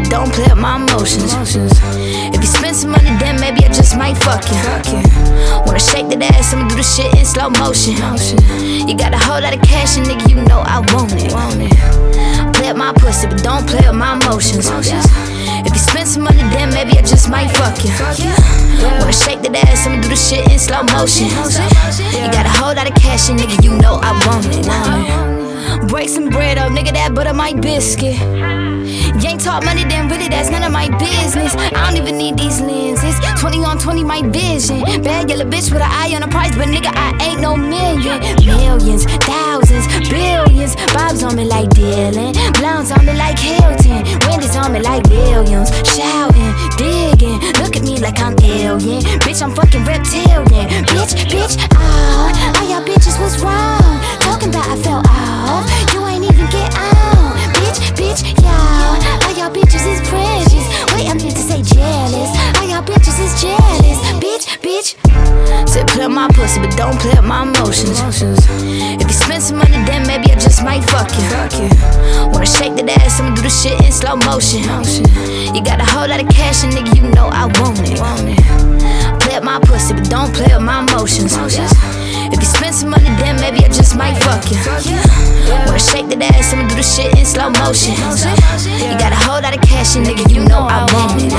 but don't play with my emotions. If you spend some money, then maybe I just might fuck you. Wanna shake that ass, I'ma do the shit in slow motion. You got a whole lot of cash, and nigga, you know I want it. Play with my pussy, but don't play with my emotions. If you spend some money, then maybe I just might fuck you. Wanna shake that ass, I'ma do the shit in slow motion. You got a whole lot of cash, and nigga, you know I want it. Break some bread up, nigga, that butter my biscuit. You ain't talk money, then really that's none of my business. I don't even need these lenses. 20 on 20, my vision. Bad yellow bitch with an eye on the price, but nigga, I ain't no million. Millions, thousands, billions. Bob's on me like Dylan. Blondes on me like Hilton. Wendy's on me like Williams. Shouting, digging. Look at me like I'm alien. Bitch, I'm fucking reptilian. Bitch, oh, all y'all bitches was wrong. Talking about I fell off. You ain't even get on. Bitch, y'all. All y'all bitches is precious. Wait, I meant to say jealous. All y'all bitches is jealous. Bitch. Said play with my pussy, but don't play with my emotions. If you spend some money, then maybe I just might fuck you. Wanna shake that ass, I'ma do the shit in slow motion. You got a whole lot of cash, and nigga, you know I want it. Play with my pussy, but don't play with my emotions. If you spend some money, then maybe I just might fuck you. Wanna shake that ass, I'ma do the shit in slow motion. You got a whole lot of cash, and nigga, you know I want it.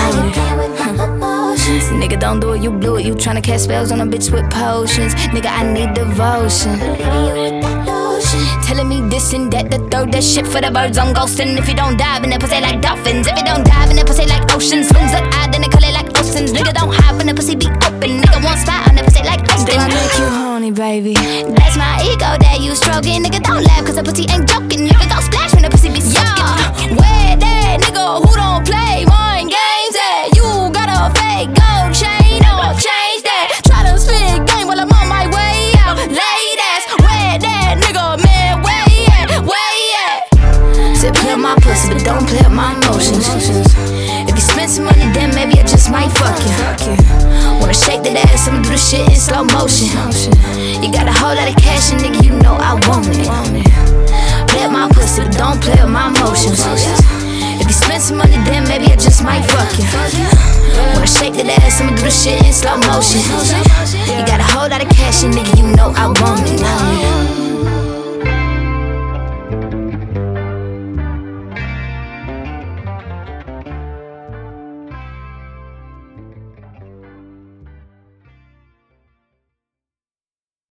Nigga, don't do it, you blew it. You tryna cast spells on a bitch with potions. Nigga, I need devotion. Telling me this and that, the third, that shit for the birds I'm ghosting. If you don't dive in that pussy like dolphins, if you don't dive in that pussy like oceans, swings look odd, then they call it like oceans. Nigga, don't hide when the pussy be open. Nigga, one spot on the pussy like Austin. Do I make you horny, baby? That's my ego that you stroking. Nigga, don't laugh, cause the pussy ain't joking. Nigga, go splash when the pussy be soaking. Where that nigga who don't play mind games at? You got a fake gold chain or change that. Try to spit game while I'm on my way out. Ladies, where that nigga, man, where at? Said play with my pussy, but don't play with my emotions. If you spend some money, then maybe I just might fuck you. Wanna shake that ass, I'ma do the shit in slow motion. You got a whole lot of cash, and nigga, you know I want it. Play with my pussy, but don't play with my emotions. If you spend some money, then maybe I just might fuck you. Wanna shake that ass, I'ma do the shit in slow motion. You got a whole lot of cash, and nigga, you know I want it.